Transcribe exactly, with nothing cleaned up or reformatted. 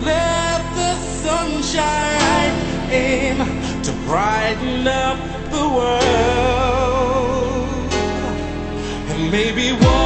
Let the sunshine in to brighten up the world. And maybe one